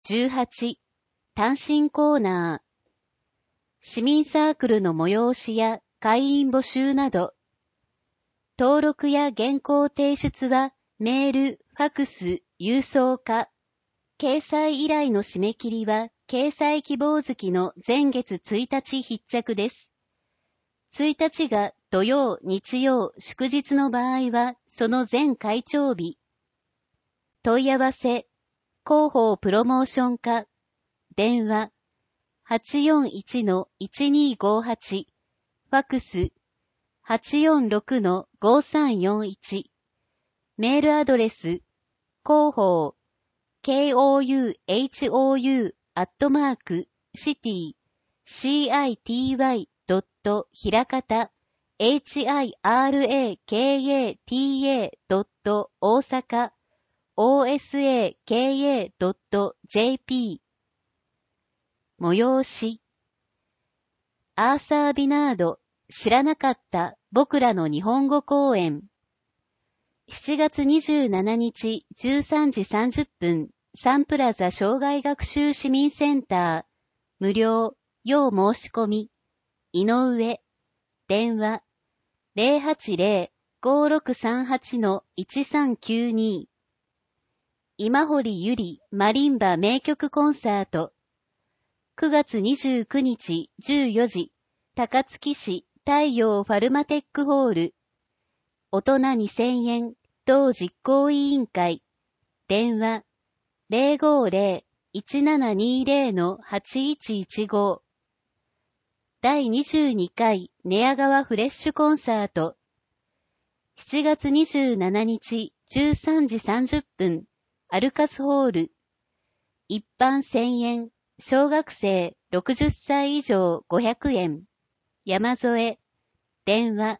18単身コーナー市民サークルの催しや会員募集など登録や原稿提出はメール、ファクス、郵送か掲載依頼の締め切りは掲載希望月の前月1日必着です。1日が土曜、日曜、祝日の場合はその前会長日。問い合わせ、広報プロモーション課、電話、841-1258、ファクス、846-5341、メールアドレス、広報、kouhou@city.city. ひらかた hirakata. 大阪 osaka.jp 催しアーサー・ビナード知らなかった僕らの日本語講演7月27日13時30分サンプラザ障害学習市民センター無料要申し込み井上電話 080-5638-1392 今堀ゆりマリンバ名曲コンサート9月29日14時高槻市太陽ファルマテックホール大人2000円同実行委員会電話 050-1720-8115 第22回寝屋川フレッシュコンサート7月27日13時30分アルカスホール一般1000円小学生60歳以上500円山添電話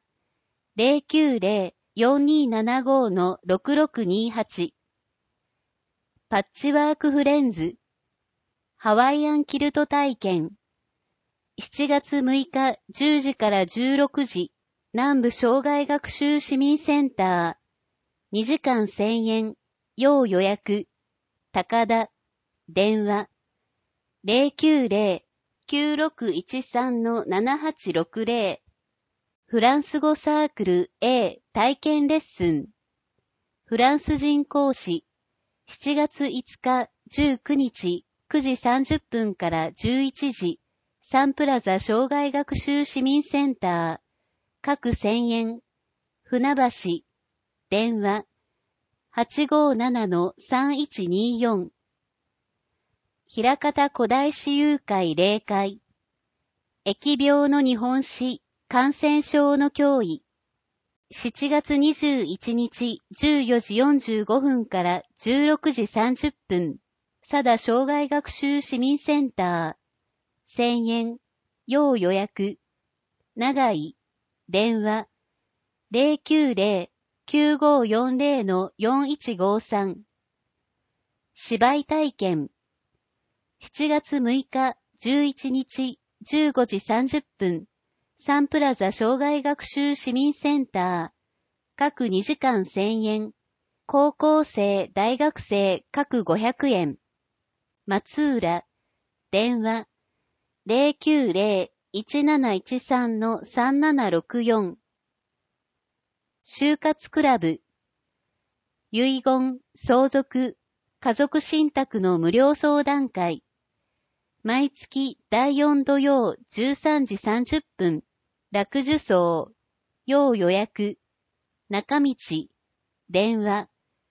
090-4275-6628 パッチワークフレンズハワイアンキルト体験7月6日10時から16時南部障害学習市民センター2時間1000円要予約高田電話 090-9613-7860 フランス語サークル A 体験レッスンフランス人講師7月5日19日9時30分から11時サンプラザ障害学習市民センター各1000円船橋電話 857-3124 枚方古代史友会例会疫病の日本史感染症の脅威7月21日14時45分から16時30分佐田障害学習市民センター1000円要予約長井電話 090-9540-4153 芝居体験7月6日11日15時30分サンプラザ障害学習市民センター各2時間1000円高校生大学生各500円松浦電話 090-1713-3764 就活クラブ遺言、相続、家族信託の無料相談会毎月第4土曜13時30分楽受層要予約中道電話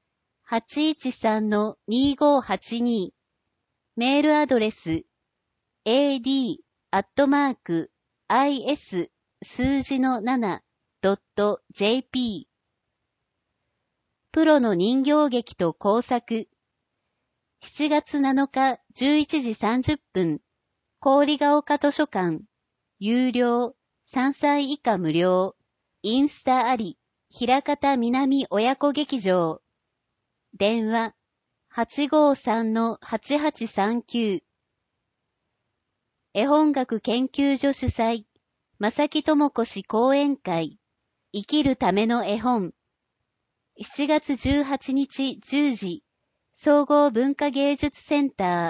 813-2582 メールアドレス ad@is 数字の 7.jp プロの人形劇と工作7月7日11時30分郡ヶ丘図書館有料3歳以下無料インスタあり枚方南親子劇場電話 853-8839 絵本学研究所主催正木智子氏講演会生きるための絵本7月18日10時総合文化芸術センター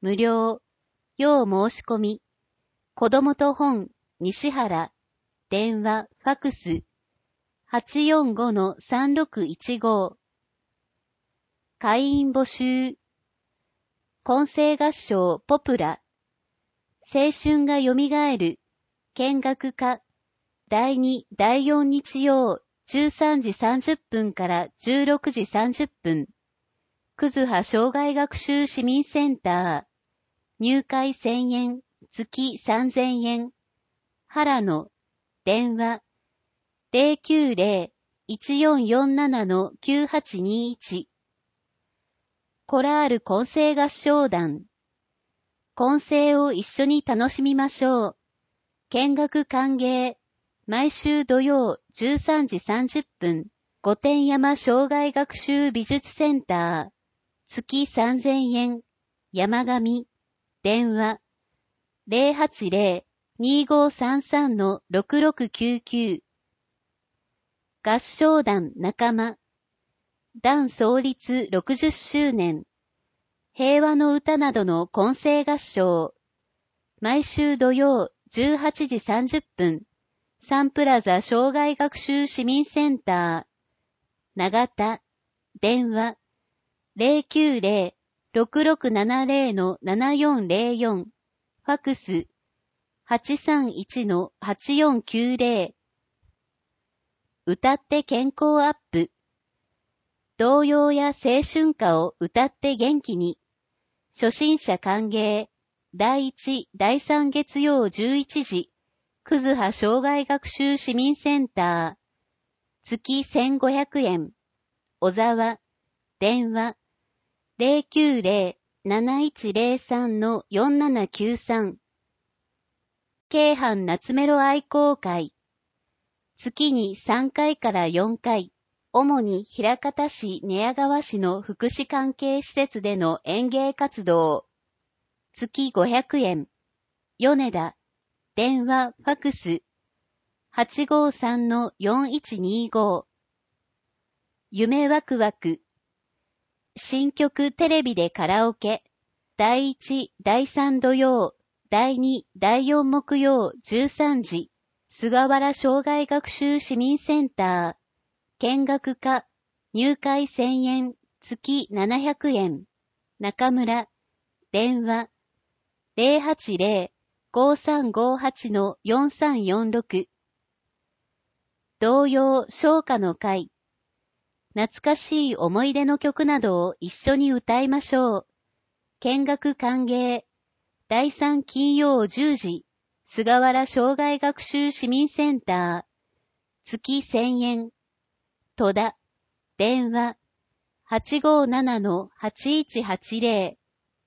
無料、要申し込み、子供と本、西原、電話、ファクス、845-3615。会員募集。混声合唱ポプラ。青春が蘇る。見学家。第2、第4日曜、13時30分から16時30分。葛葉障害学習市民センター。入会1000円、月3000円。原野。電話。090-1447-9821。コラール混声合唱団。混声を一緒に楽しみましょう。見学歓迎。毎週土曜13時30分。御殿山障害学習美術センター。月3000円。山上。電話。080-2533-6699。合唱団仲間。団創立60周年。平和の歌などの混声合唱。毎週土曜18時30分。サンプラザ障害学習市民センター。長田。電話。090-6670-7404。ファクス。831-8490。歌って健康アップ。童謡や青春歌を歌って元気に。初心者歓迎。第1、第3月曜11時。葛葉障害学習市民センター。月1500円。小沢。電話。090-7103-4793。京阪夏メロ愛好会。月に3回から4回。主に枚方市寝屋川市の福祉関係施設での演芸活動。月500円。米田。電話、ファクス。853-4125。夢ワクワク。新曲テレビでカラオケ。第1、第3土曜、第2、第4木曜13時。菅原障害学習市民センター。見学家。入会1000円。月700円。中村。電話。080-5358-4346。童謡唱歌の会。懐かしい思い出の曲などを一緒に歌いましょう。見学歓迎。第3金曜10時。菅原障害学習市民センター。月1000円。戸田。電話。857-8180。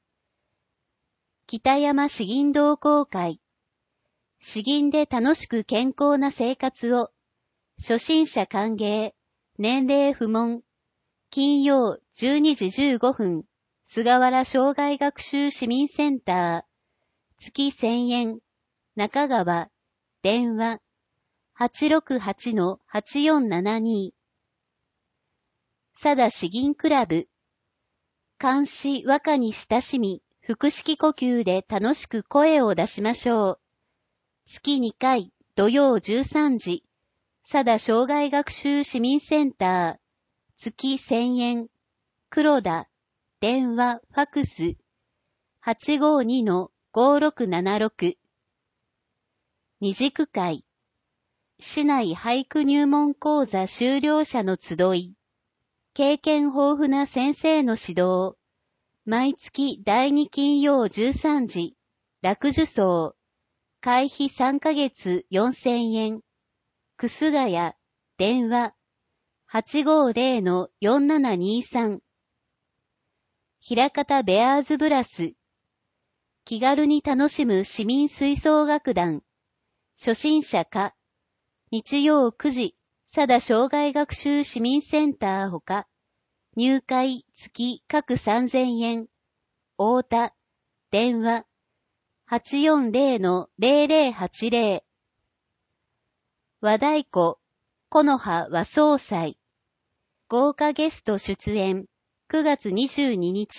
北山詩吟同好会。詩吟で楽しく健康な生活を。初心者歓迎。年齢不問。金曜12時15分。菅原障害学習市民センター。月1000円。中川。電話。868-8472。佐田詩吟クラブ。漢詩和歌に親しみ、腹式呼吸で楽しく声を出しましょう。月2回、土曜13時。佐田障害学習市民センター。月1000円。黒田。電話、ファクス。852-5676。二軸会。市内俳句入門講座修了者の集い。経験豊富な先生の指導。毎月第2金曜13時。楽受賞。会費3ヶ月4000円。楠ヶ谷。電話。850-4723。枚方ベアーズブラス。気軽に楽しむ市民吹奏楽団。初心者か。日曜9時。佐田障害学習市民センターほか。入会月各3000円。太田。電話。840-0080。和太鼓。木の葉和総裁。豪華ゲスト出演。9月22日。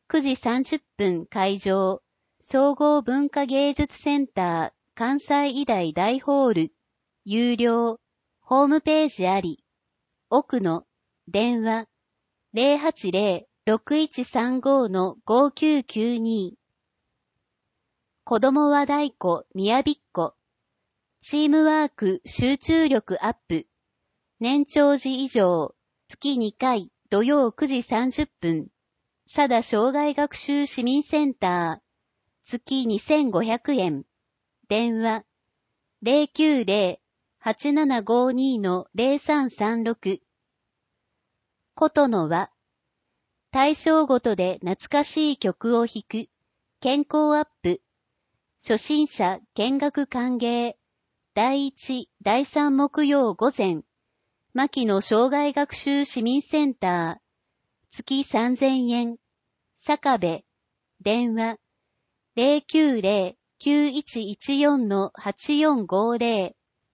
9時30分会場、総合文化芸術センター、関西医大大ホール、有料、ホームページあり、奥の、電話、080-6135-5992。子供は太鼓、宮びっこ。チームワーク、集中力アップ。年長児以上、月2回、土曜9時30分。佐田障害学習市民センター、月2500円。電話、090-8752-0336。ことのは、対象ごとで懐かしい曲を弾く、健康アップ、初心者見学歓迎、第1、第3木曜午前、牧野障害学習市民センター、月3000円、坂部、電話、090-9114-8450。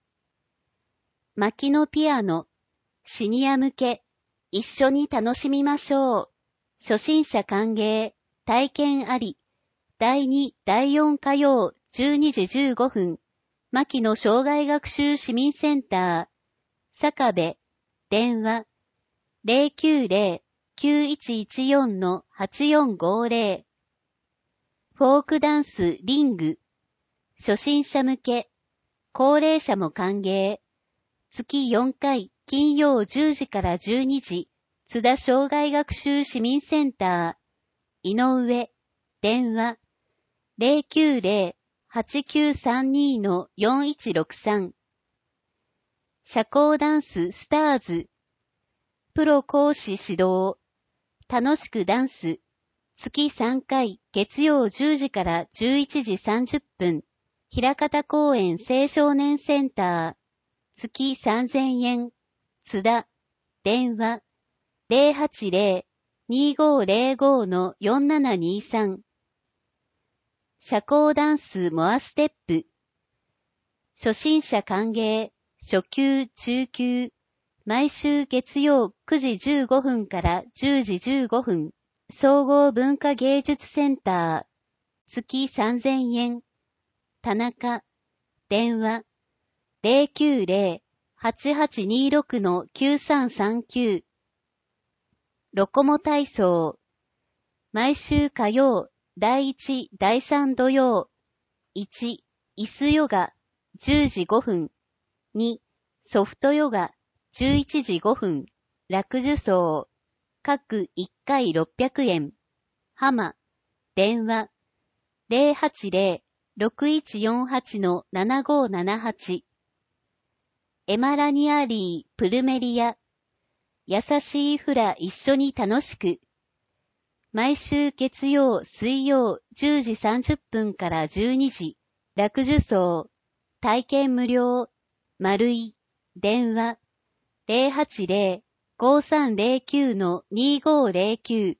牧野ピアノ、シニア向け、一緒に楽しみましょう。初心者歓迎、体験あり。第2、第4火曜、12時15分。牧野障害学習市民センター、坂部、電話、090-9114-8450。フォークダンスリング、初心者向け、高齢者も歓迎。月4回、金曜10時から12時、津田障害学習市民センター、井上、電話、090-8932-4163。社交ダンススターズ、プロ講師指導、楽しくダンス、月3回、月曜10時から11時30分、枚方公園青少年センター、月3000円、津田、電話、080-2505-4723。社交ダンスモアステップ、初心者歓迎、初級、中級、毎週月曜9時15分から10時15分、総合文化芸術センター、月3000円、田中、電話、090-8826-9339。ロコモ体操、毎週火曜、第1、第3土曜、1、椅子ヨガ、10時5分、2、ソフトヨガ、11時5分、楽受層、各1回600円、浜、電話、080-6148-7578。エマラニアリー、プルメリア、優しいフラ一緒に楽しく。毎週月曜、水曜、10時30分から12時、楽受層、体験無料、丸い、電話、080-5309-2509。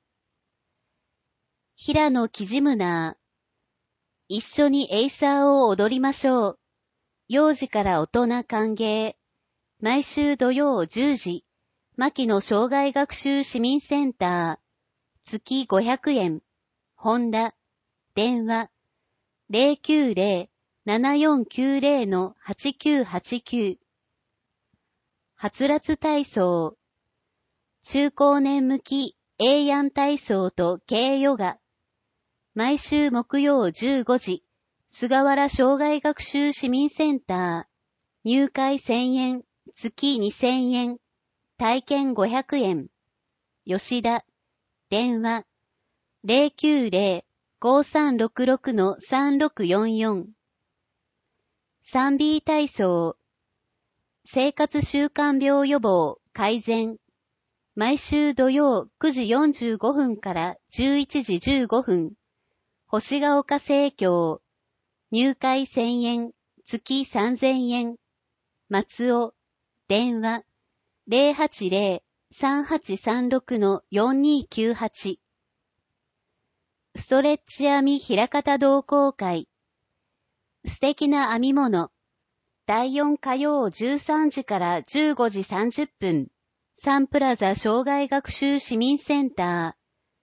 平野キジムナー、一緒にエイサーを踊りましょう。幼児から大人歓迎。毎週土曜10時、牧野障害学習市民センター、月500円。ホンダ、電話、090-7490-8989。はつらつ体操、中高年向き、エイヤン体操と軽ヨガ。毎週木曜15時、菅原障害学習市民センター、入会1000円、月2000円、体験500円。吉田、電話、090-5366-3644。3B 体操、生活習慣病予防、改善。毎週土曜9時45分から11時15分。星ヶ丘生協、入会1000円、月3000円。松尾、電話、080-3836-4298。ストレッチ編み枚方同好会。素敵な編み物。第4火曜13時から15時30分。サンプラザ障害学習市民センター。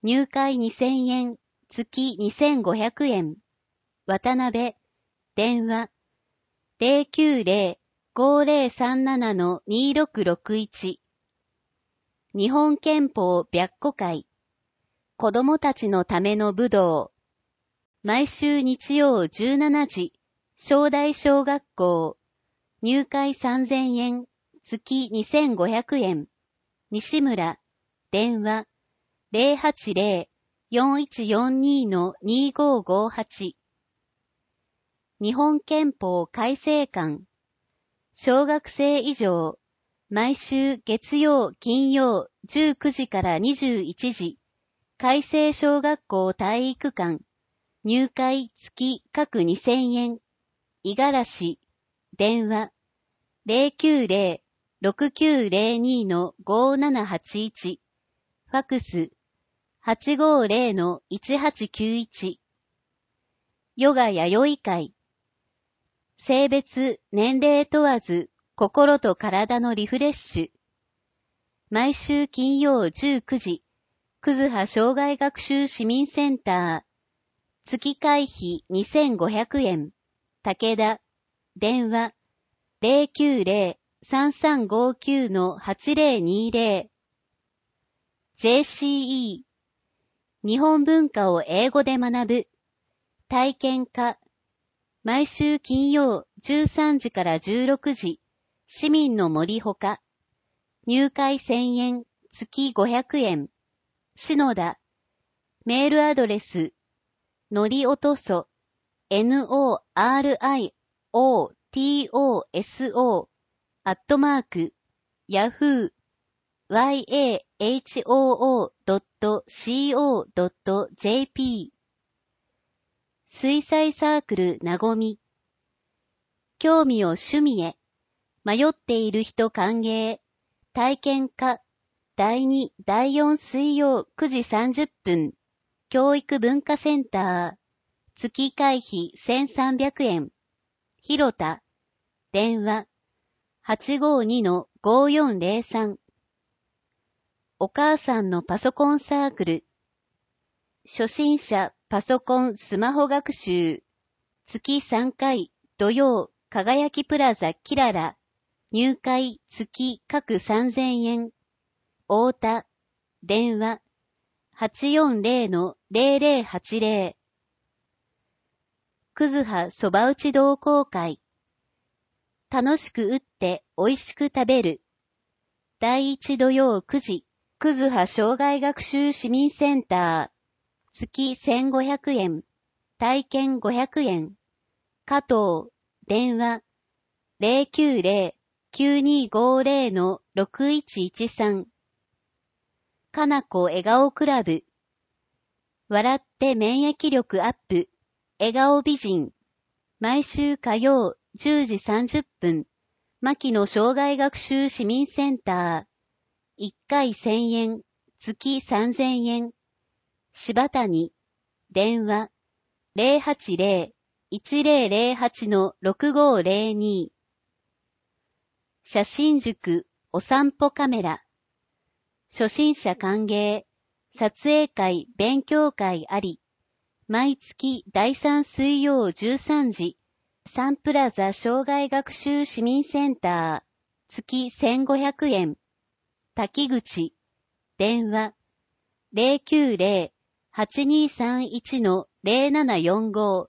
入会2000円、月2500円。渡辺、電話、090-5037-2661。日本憲法白虎会。子供たちのための武道。毎週日曜17時、正大小学校。入会3000円、月2500円。西村、電話、080-4142-2558。日本憲法改正館。小学生以上、毎週月曜、金曜19時から21時。改正小学校体育館。入会月各2000円。五十嵐、電話、090-6902-5781。ファクス、850-1891。ヨガ弥生会。性別、年齢問わず、心と体のリフレッシュ。毎週金曜19時、葛葉障害学習市民センター。月会費2500円。武田、電話、090-3359-8020。JCE、日本文化を英語で学ぶ。体験科。毎週金曜13時から16時。市民の森ほか。入会1000円、月500円。篠田。メールアドレス。のりおとそ。NORIOTOSO@yahoo.co.jp 水彩サークルなごみ。興味を趣味へ。迷っている人歓迎。体験科。第2、第4水曜9時30分。教育文化センター。月会費1300円。広田。電話。852-5403。お母さんのパソコンサークル。初心者パソコンスマホ学習。月3回土曜輝きプラザキララ。入会月各3000円。太田。電話。840-0080。葛葉そば打ち同好会。楽しく打って美味しく食べる。第1土曜9時、葛葉障害学習市民センター。月1500円。体験500円。加藤。電話。090-9250-6113。かなこ笑顔クラブ。笑って免疫力アップ。笑顔美人。毎週火曜10時30分。牧野障害学習市民センター。1回1000円。月3000円。柴谷。電話。080-1008-6502。写真塾お散歩カメラ。初心者歓迎。撮影会勉強会あり。毎月第3水曜13時。サンプラザ障害学習市民センター。月1500円。滝口。電話。090-8231-0745。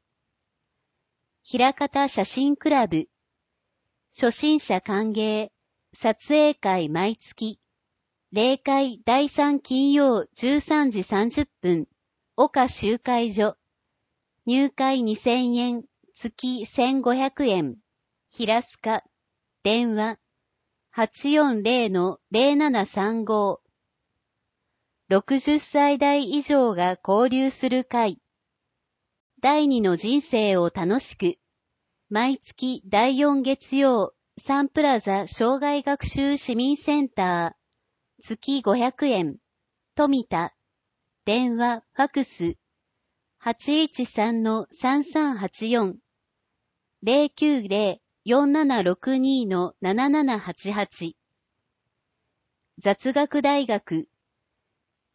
平方写真クラブ。初心者歓迎。撮影会毎月。例会第3金曜13時30分。岡集会所。入会2000円。月1500円。平須賀。電話。840-0735。60歳代以上が交流する会。第2の人生を楽しく。毎月第4月曜、サンプラザ障害学習市民センター。月500円。富田。電話、ファクス。813-3384。090-4762-7788。雑学大学。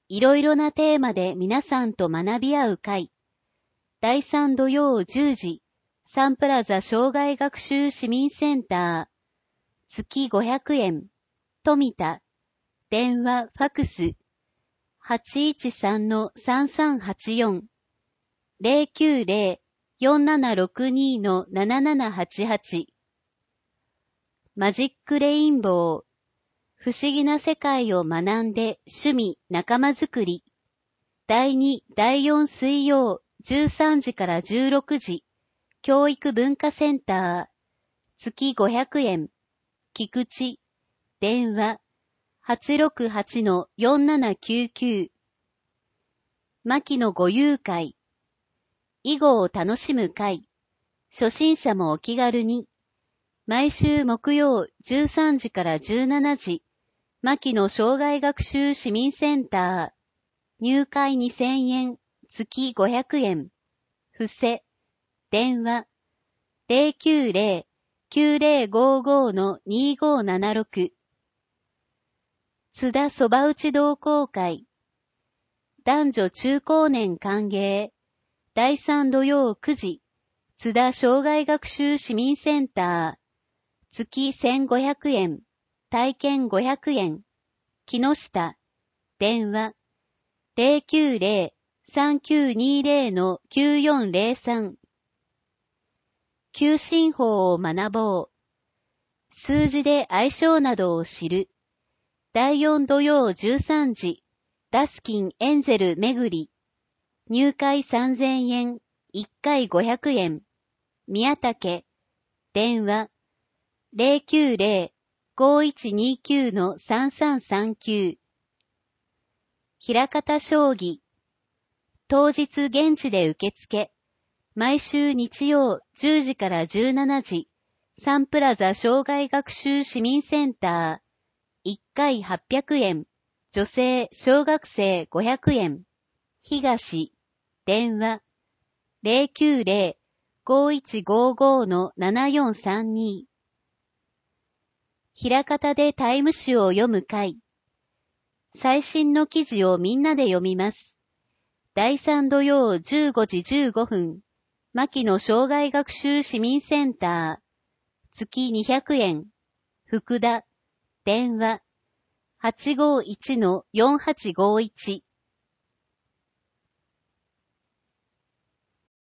いろいろなテーマで皆さんと学び合う会。第3土曜10時、サンプラザ障害学習市民センター。月500円。富田。電話、ファクス。813-3384。090-4762-7788。マジックレインボー。不思議な世界を学んで趣味仲間づくり。第2、第4水曜13時から16時。教育文化センター。月500円。菊池。電話。868-4799。牧野ご遊会。囲碁を楽しむ会。初心者もお気軽に。毎週木曜13時から17時。牧野障害学習市民センター。入会2000円。月500円。布施。電話。090-9055-2576。津田そば打ち同好会。男女中高年歓迎。第3土曜9時。津田障害学習市民センター。月1500円。体験500円。木下。電話。090-3920-9403。求心法を学ぼう。数字で相性などを知る。第4土曜13時。ダスキンエンゼル巡り。入会3000円。1回500円。宮武。電話。090-5129-3339。平方将棋。当日現地で受付。毎週日曜10時から17時。サンプラザ障害学習市民センター。1回800円。女性、小学生500円。東。電話。090-5155-7432。平方でタイム誌を読む会。最新の記事をみんなで読みます。第3土曜15時15分。牧野障害学習市民センター。月200円。福田。電話。851-4851。